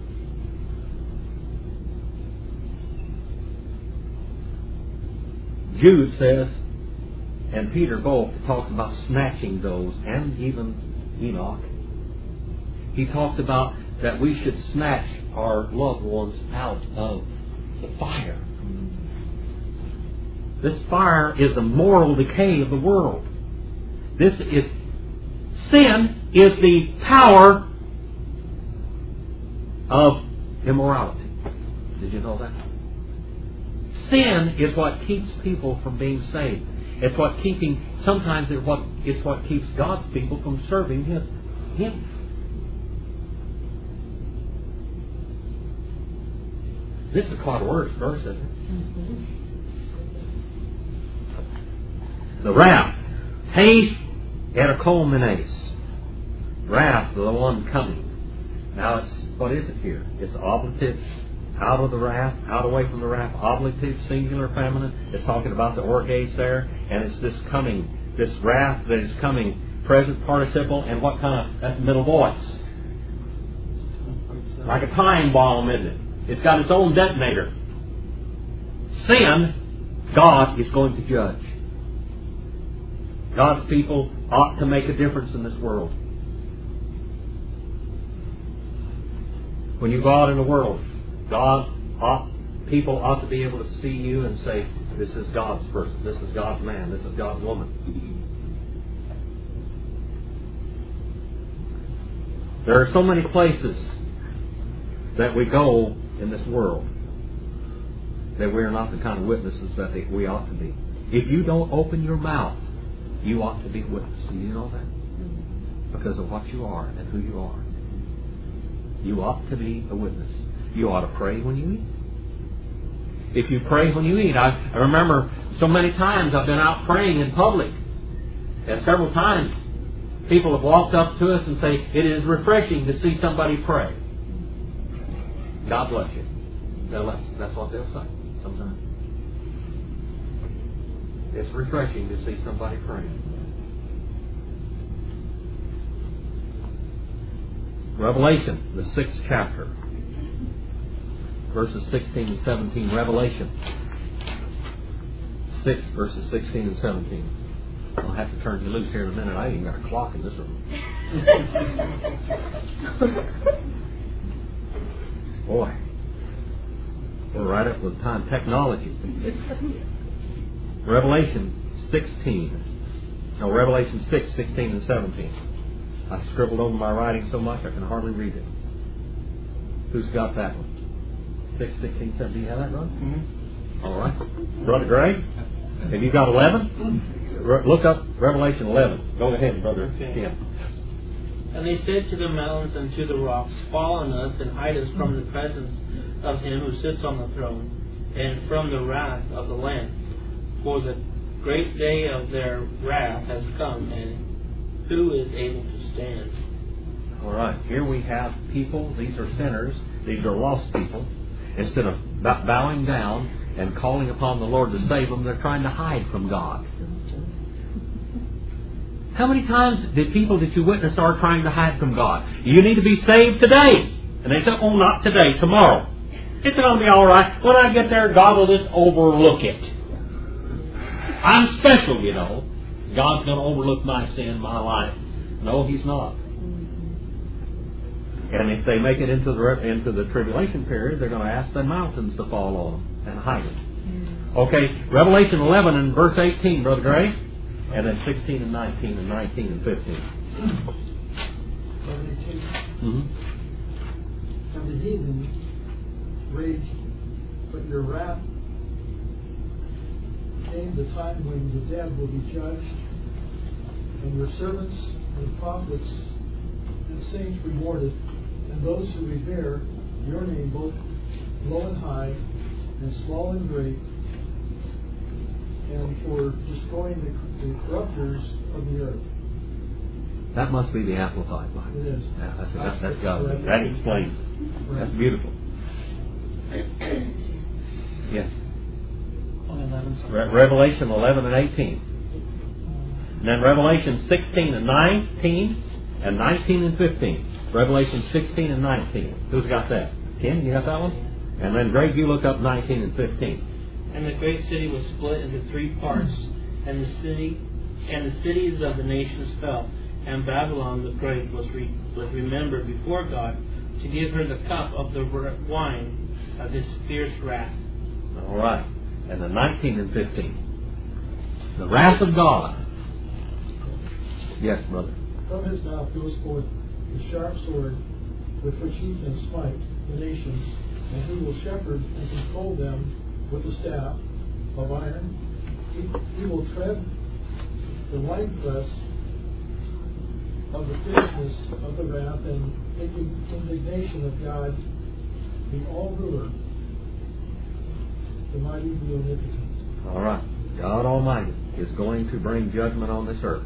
Jude says, and Peter both talks about snatching those, and even Enoch. He talks about that we should snatch our loved ones out of the fire. This fire is the moral decay of the world. Sin is the power of immorality. Did you know that? Sin is what keeps people from being saved. It's what sometimes it's what keeps God's people from serving Him. This is quite a worse verse, isn't it? The wrath. Haste erchomenes. Wrath, the one coming. Now what is it here? It's oblative. Out of the wrath, out away from the wrath, oblative, singular, feminine. It's talking about the orges there, and it's this coming, this wrath that is coming, present participle, and what kind of, that's middle voice. Like a time bomb, isn't it? It's got its own detonator. Sin, God is going to judge. God's people ought to make a difference in this world. When you go out in the world, people ought to be able to see you and say, this is God's person, this is God's man, this is God's woman. There are so many places that we go in this world that we are not the kind of witnesses that we ought to be. If you don't open your mouth, you ought to be a witness. Do you know that? Because of what you are and who you are. You ought to be a witness. You ought to pray when you eat. If you pray when you eat, I remember so many times I've been out praying in public, and several times people have walked up to us and say, it is refreshing to see somebody pray. God bless you. That's what they'll say sometimes. It's refreshing to see somebody praying. Revelation, the 6th chapter, verses 16 and 17. Revelation 6, verses 16 and 17. I'll have to turn you loose here in a minute. I ain't even got a clock in this room. Boy, we're right up with time technology. Revelation 6, 16 and 17. I scribbled over my writing so much I can hardly read it. Who's got that one? 6, 16, 17. Do you have that, Brother? Mm-hmm. All right. Brother Greg, have you got 11? Look up Revelation 11. Go ahead, Brother Tim. And they said to the mountains and to the rocks, fall on us and hide us from the presence of Him who sits on the throne, and from the wrath of the Lamb. For the great day of their wrath has come, and who is able to stand? All right, here we have people, these are sinners, these are lost people. Instead of bowing down and calling upon the Lord to save them, they're trying to hide from God. How many times did people that you witness are trying to hide from God? You need to be saved today. And they say, oh, not today, tomorrow. It's going to be all right. When I get there, God will just overlook it. I'm special, you know. God's going to overlook my sin, my life. No, He's not. And if they make it into the tribulation period, they're going to ask the mountains to fall on them and hide them. Okay, Revelation 11 and verse 18, Brother Gray. And then 16 and 19 and 19 and 15. And the heathen rage, but your wrath came the time when the dead will be judged, and your servants and prophets and saints rewarded, and those who revere your name both low and high, and small and great, and for destroying the corruptors of the earth. That must be the Amplified Bible. It is. Yeah, that's got it. That explains it. That's beautiful. Yes. Revelation 11 and 18. And then Revelation 16 and 19, and 19 and 15. Revelation 16 and 19. Who's got that? Ken, you got that one? And then Greg, you look up 19 and 15. And the great city was split into 3 parts, and the cities of the nations fell, and Babylon the Great was remembered before God to give her the cup of the wine of His fierce wrath. All right. And then 19 and 15. The wrath of God. Yes, brother. From His mouth goes forth the sharp sword with which He can smite the nations, and He will shepherd and control them with the staff of iron. He will tread the winepress of the fierceness of the wrath and indignation of God, the all-ruler, the mighty, the omnipotent. All right. God Almighty is going to bring judgment on this earth.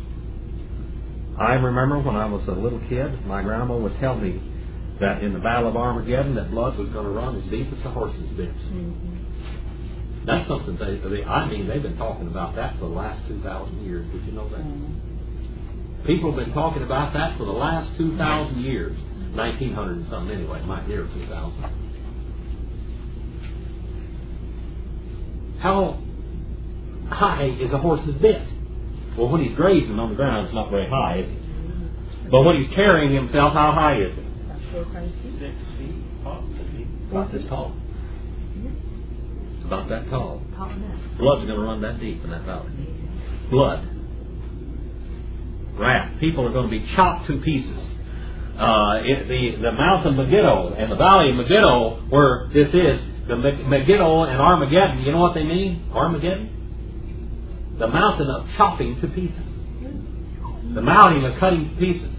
I remember when I was a little kid, my grandma would tell me that in the Battle of Armageddon, that blood was going to run as deep as the horse's bits. Mm-hmm. That's something they've been talking about that for the last 2,000 years. Did you know that? Mm-hmm. People have been talking about that for the last 2,000 years. 1900 and something anyway, might near 2,000. How high is a horse's bit? Well, when he's grazing on the ground, it's not very high, is it? But when he's carrying himself, how high is it? 6 feet, About this tall. It's about that tall. Tall enough. Blood's going to run that deep in that valley. Blood. Wrath. People are going to be chopped to pieces. The mountain Megiddo and the valley of Megiddo, where this is, the Megiddo and Armageddon, you know what they mean? Armageddon? The mountain of chopping to pieces. The mountain of cutting to pieces.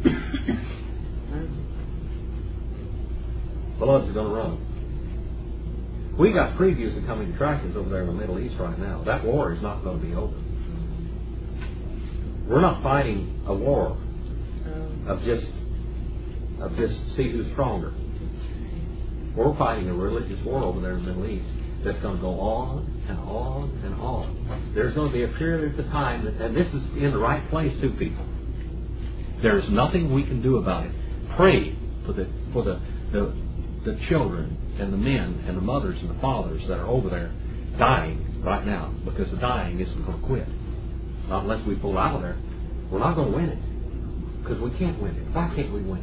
Blood's going to run. We got previews of coming attractions over there in the Middle East right now. That war is not going to be over. We're not fighting a war of just see who's stronger. We're fighting a religious war over there in the Middle East that's going to go on and on and on. There's going to be a period of time, and this is in the right place too, people. There's nothing we can do about it. Pray for the children and the men and the mothers and the fathers that are over there dying right now, because the dying isn't going to quit. Not unless we pull out of there. We're not going to win it, because we can't win it. Why can't we win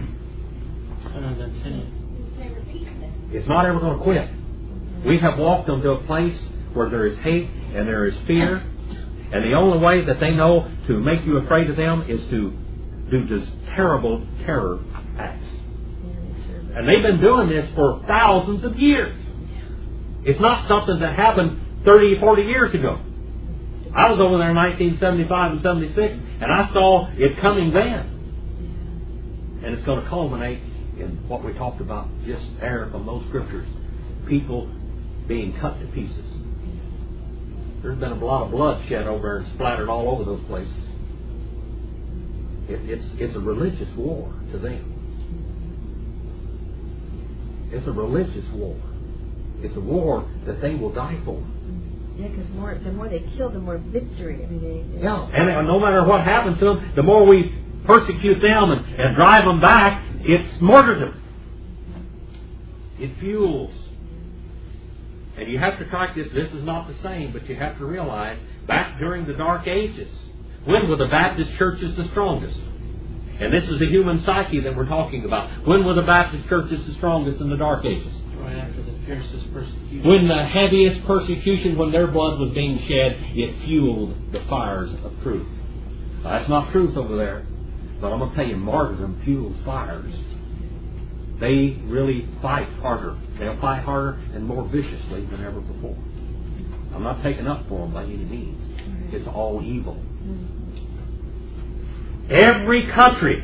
it? It's not ever going to quit. We have walked them to a place where there is hate and there is fear, and the only way that they know to make you afraid of them is to do just terrible terror acts. And they've been doing this for thousands of years. It's not something that happened 30, 40 years ago. I was over there in 1975 and 76, and I saw it coming then. And it's going to culminate in what we talked about just there from those scriptures. People being cut to pieces. There's been a lot of blood shed over there and splattered all over those places. It's a religious war to them. It's a religious war. It's a war that they will die for. Yeah, because the more they kill, the more victory. I mean, yeah, and no matter what happens to them, the more we persecute them and drive them back, it's martyrdom. It fuels. And you have to track this. This is not the same, but you have to realize, back during the Dark Ages, when were the Baptist churches the strongest? And this is the human psyche that we're talking about. When were the Baptist churches the strongest in the Dark Ages? Right after the fiercest persecution. When the heaviest persecution, when their blood was being shed, it fueled the fires of truth. Now, that's not truth over there, but I'm going to tell you, martyrdom fuels fires. They really fight harder. They'll fight harder and more viciously than ever before. I'm not taking up for them by any means. It's all evil. Every country,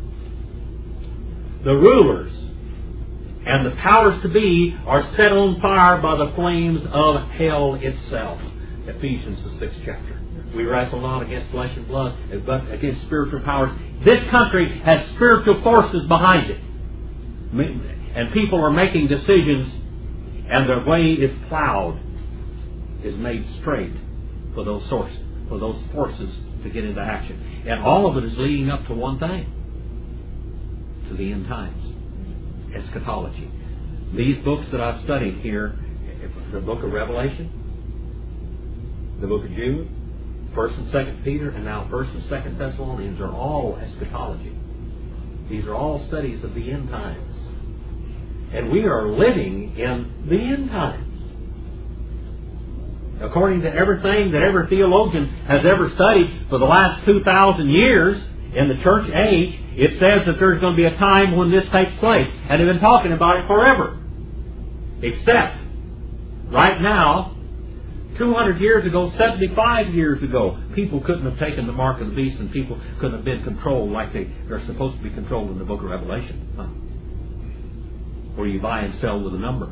the rulers, and the powers to be are set on fire by the flames of hell itself. Ephesians, the 6th chapter. We wrestle not against flesh and blood, but against spiritual powers. This country has spiritual forces behind it. And people are making decisions, and their way is plowed, is made straight for those sources, for those forces to get into action. And all of it is leading up to one thing, to the end times. Eschatology. These books that I've studied here, the book of Revelation, the book of Jude, 1st and 2nd Peter, and now 1st and 2nd Thessalonians are all eschatology. These are all studies of the end times. And we are living in the end times. According to everything that every theologian has ever studied for the last 2,000 years in the church age, it says that there's going to be a time when this takes place. And they've been talking about it forever. Except, right now, 200 years ago, 75 years ago, people couldn't have taken the mark of the beast, and people couldn't have been controlled like they're supposed to be controlled in the book of Revelation. Where you buy and sell with a number.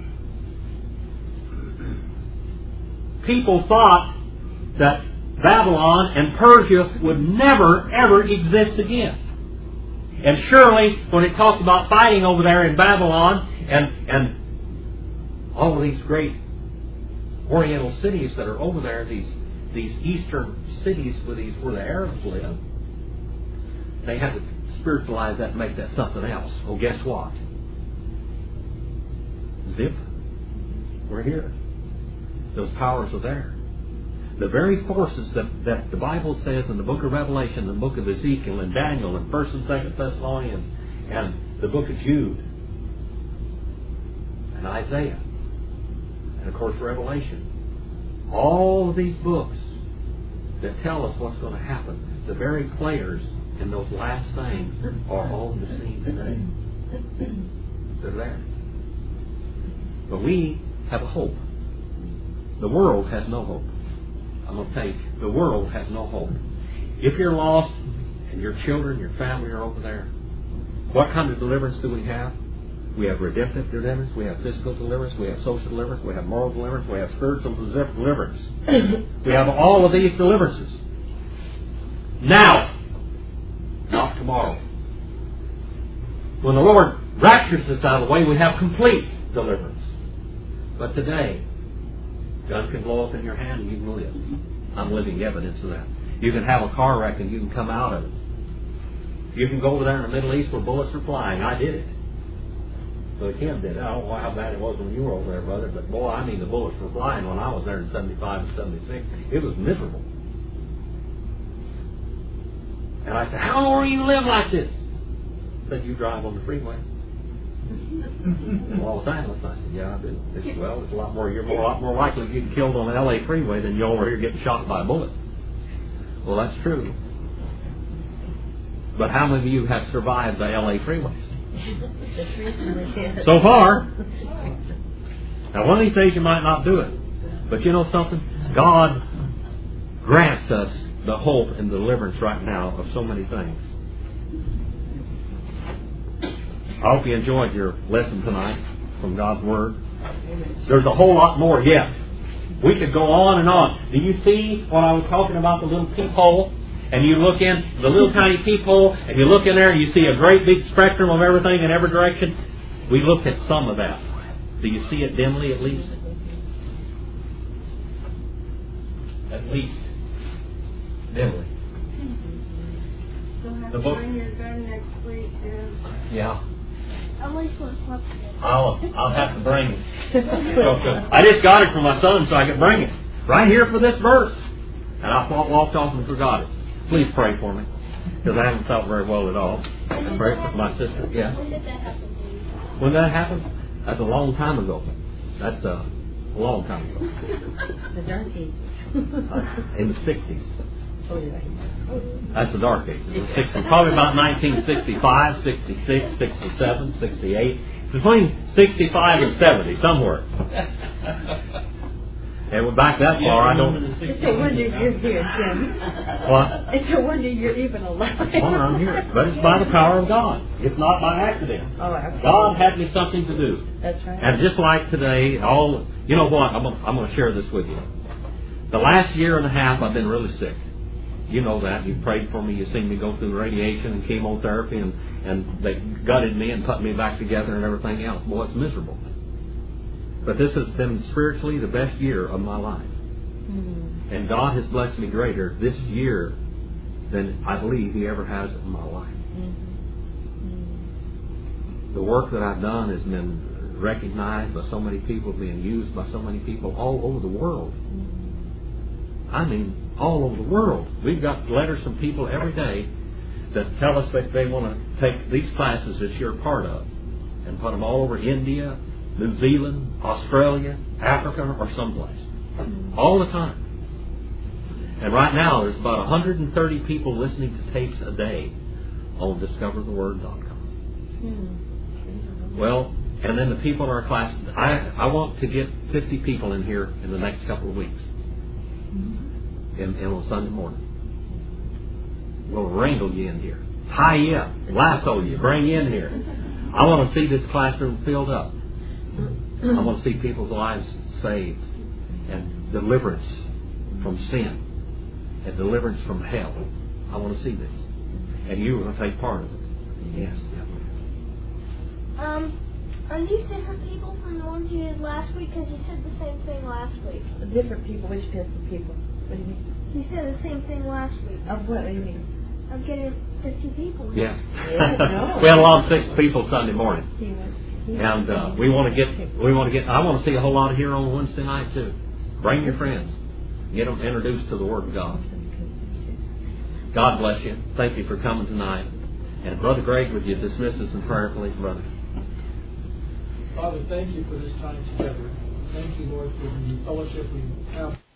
People thought that Babylon and Persia would never, ever exist again. And surely, when it talked about fighting over there in Babylon and all of these great Oriental cities that are over there, these eastern cities where the Arabs live, they had to spiritualize that and make that something else. Well, guess what? Zip. We're here. Those powers are there. The very forces that the Bible says in the book of Revelation, the book of Ezekiel, and Daniel, and 1st and 2nd Thessalonians, and the book of Jude, and Isaiah, and of course Revelation. All of these books that tell us what's going to happen, the very players in those last things are on the scene today. They're there. But we have a hope. The world has no hope. I'm going to tell you, the world has no hope. If you're lost and your children, your family are over there, what kind of deliverance do we have? We have redemptive deliverance, we have physical deliverance, we have social deliverance, we have moral deliverance, we have spiritual deliverance. We have all of these deliverances. Now, not tomorrow. When the Lord raptures us out of the way, we have complete deliverance. But today, gun can blow up in your hand and you can live. I'm living evidence of that. You can have a car wreck and you can come out of it. You can go over there in the Middle East where bullets are flying. I did it. So Kim did it. I don't know how bad it was when you were over there, brother, but boy, I mean the bullets were flying when I was there in 75 and 76. It was miserable. And I said, how long are you going to live like this? He said, you drive on the freeway. In Los Angeles. I said, yeah, I do. They said, well, it's you're a lot more likely to get killed on the LA freeway than you're over here getting shot by a bullet. Well, that's true. But how many of you have survived the LA freeways? So far. Now, one of these days you might not do it. But you know something? God grants us the hope and deliverance right now of so many things. I hope you enjoyed your lesson tonight from God's Word. There's a whole lot more yet. We could go on and on. Do you see what I was talking about, the little peephole? And you look in the little tiny peephole, and you look in there and you see a great big spectrum of everything in every direction. We looked at some of that. Do you see it dimly at least? At least. Dimly. The book. Your gun next week, Yeah. at least let's look at it. I'll have to bring it. I just got it from my son so I could bring it. Right here for this verse. And I walked off and forgot it. Please pray for me. Because I haven't felt very well at all. And pray for my sister. Yeah. When did that happen? When did that happen? That's a long time ago. That's a long time ago. The dark ages. In the 60s. Oh, yeah. That's the dark ages. The 60s. Probably about 1965, 66, 67, 68. Between 65 and 70, somewhere. And we're back that far, I don't... It's a wonder you're here, Jim. What? It's a wonder you're even alive. Well, I'm here. But it's by the power of God. It's not by accident. Oh, absolutely. God had me something to do. That's right. And just like today, you know what? I'm going to share this with you. The last year and a half, I've been really sick. You know that. You prayed for me. You've seen me go through radiation and chemotherapy, and they gutted me and put me back together and everything else. Boy, it's miserable. But this has been spiritually the best year of my life. Mm-hmm. And God has blessed me greater this year than I believe He ever has in my life. Mm-hmm. The work that I've done has been recognized by so many people, being used by so many people all over the world. Mm-hmm. I mean, all over the world. We've got letters from people every day that tell us that they want to take these classes that you're a part of and put them all over India, New Zealand, Australia, Africa, or someplace. Mm-hmm. All the time. And right now, there's about 130 people listening to tapes a day on DiscoverTheWord.com. Mm-hmm. Well, and then the people in our class, I want to get 50 people in here in the next couple of weeks. Mm-hmm. And on Sunday morning. We'll wrangle you in here. Tie you up. Lasso you. Bring you in here. I want to see this classroom filled up. I want to see people's lives saved and deliverance from sin and deliverance from hell. I want to see this. And you are going to take part of it. Yes. Are these different people from the ones you did last week? Because you said the same thing last week. Different people? Which different people? What do you mean? You said the same thing last week. Of what do you mean? Of getting 50 people. Yes. No. We had a lot of sick people Sunday morning. And we want to get. I want to see a whole lot of here on Wednesday night too. Bring your friends. Get them introduced to the Word of God. God bless you. Thank you for coming tonight. And Brother Greg, would you dismiss us in prayer, please, brother? Father, thank you for this time together. Thank you, Lord, for the fellowship we have.